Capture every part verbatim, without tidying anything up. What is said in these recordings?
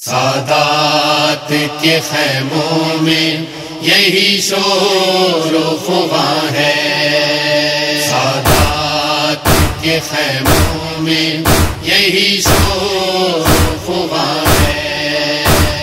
سادات کے خیموں میں یہی شور و فغاں ہے، سادات کے خیموں میں یہی شور و فغاں ہے۔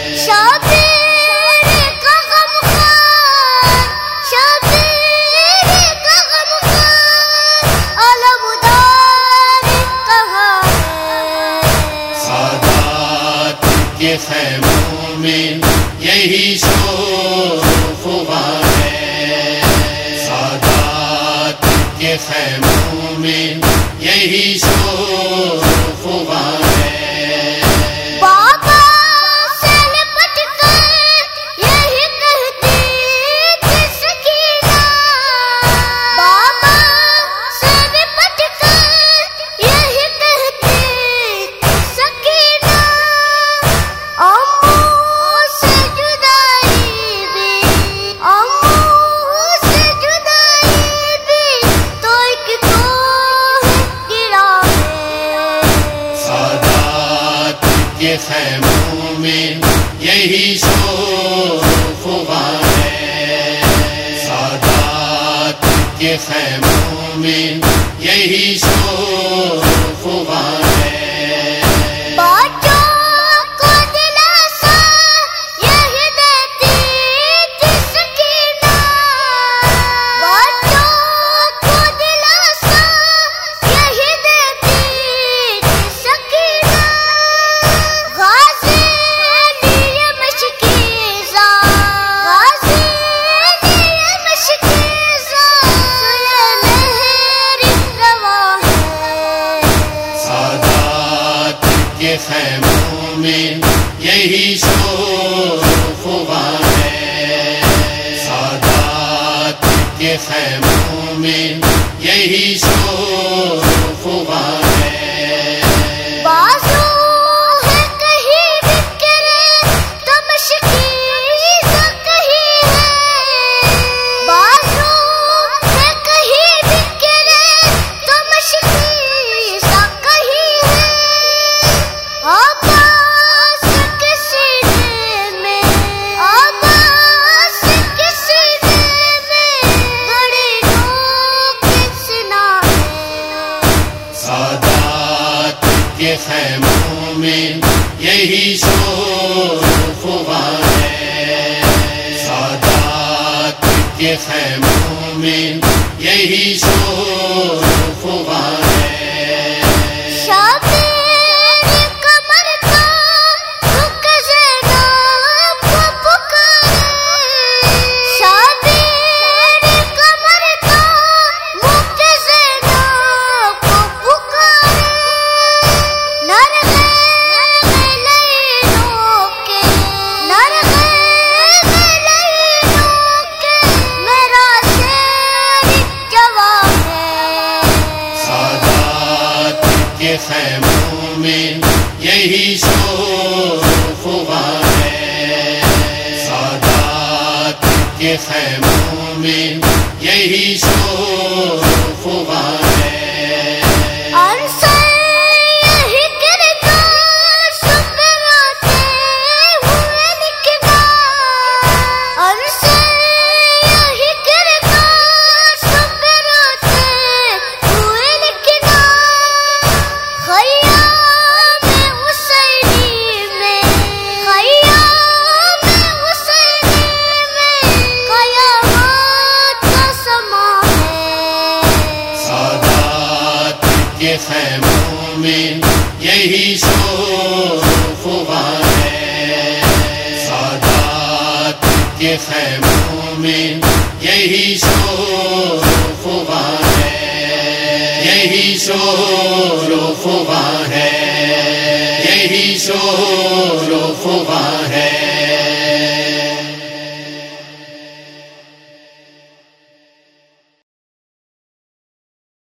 شبیر کا غمخوار، شبیر کا غمخوار، علمدار کہاں ہے؟ سادات کے خیموں میں یہی شور و فغاں ہے، سادات کے خیموں میں یہی شور و فغاں ہے۔ بابا سے لپٹ کر یہی کہتی تھی سکینہ، بابا سے لپٹ کر یہی کہتی تھی سکینہ، امّوں سے جدائی بھی، امّوں سے جدائی بھی تو ایک کوہ گرا ہے۔ سادات کے خیموں میں یہی شور و فغاں ہے، سادات کے خیموں میں یہی شور و فغاں ہے۔ بچوں کو دلاسا یہی دیتی تھی سکینہ، بچوں کو دلاسا یہی دیتی تھی سکینہ، غازی لیے مشکیزہ، غازی لیے مشکیزہ، سوئے لہر رواں ہے۔ سادات کے خیموں میں یہی شور و فغاں ہے، سادات کے خیموں میں یہی شور و فغاں ہے۔ بازو ہے کہیں بکھرے تو مشکیزہ کہیں ہے، بازو ہے کہیں بکھرے تو مشکیزہ کہیں ہے۔ عباس کے سینے میں، عباس کے سینے میں بڑی نوک سنا ہے۔ سادات کے خیموں میں یہی شور و فغاں ہے، سادات کے خیموں میں یہی شور و فغاں ہے۔ شبیر کمر کا رخ زینب کو پکارے، شبیر کمر کا رخ زینب کو پکارے، نرغے میں لینوں کے، نرغے میں لینوں کے میرا شیر جواب ہے۔ سادات کے خیموں میں یہی شور و فغاں ہے، سادات کے خیموں میں یہی شور و فغاں ہے۔ عرصے یہی کردار سپراتے ہوئے لکھنا، عرصے یہی کردار سپراتے ہوئے لکھنا، خیام حسینی میں، خیام حسینی میں قیامت کا سما ہے۔ سادات کے خیموں میں یہی شور و فغاں ہے، سادات کے خیموں میں یہی شور و فغاں ہے، یہی شور و فغاں ہے، یہی شور و فغاں ہے۔